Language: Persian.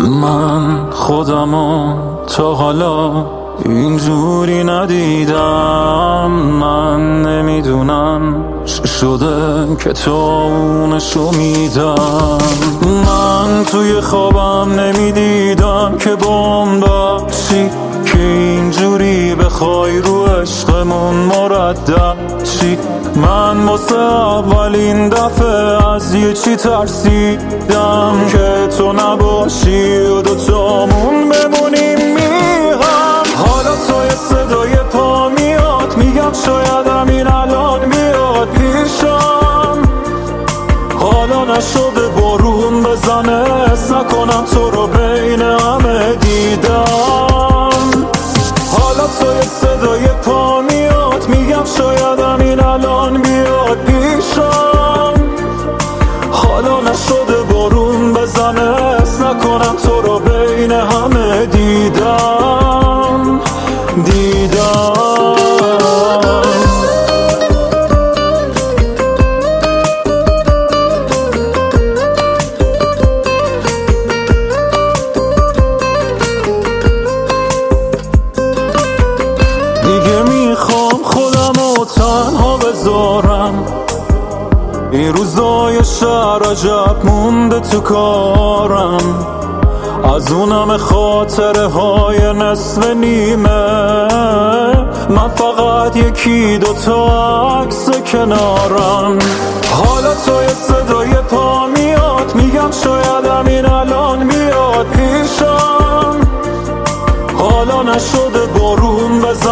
من خودمو تا حالا اینجوری ندیدم. من نمیدونم چی شده که تو اونشو میدم. من توی خوابم نمیدیدم که بمباشی، که اینجوری بخوای رو عشقمون مردد چی. من واسه اولین دفعه از یه چی ترسیدم که تو نباشی و دوتامون بمونیم میهم. حالا تو یه صدای پا میاد، میگم شاید همین الان بیاد پیشم. حالا نشده بارون بزنه، حس نکنم تو رو بین همه دیدم. حالا تو یه صدای پا میاد، میگم شاید همین الان بیاد پیشم. حالا نشده بارون بزنه، حس نکنم تو رو بین همه دیدم. دیگه میخوام خودمو تنها بذارم، این روزای شهر عجب مونده تو کارم. از اونم خاطره های نصف نیمه، من فقط یکی دوتا عکس کنارم. حالا تو یه صدای پا میاد، میگم شاید همین الان بیاد پیشم. حالا نشده بارون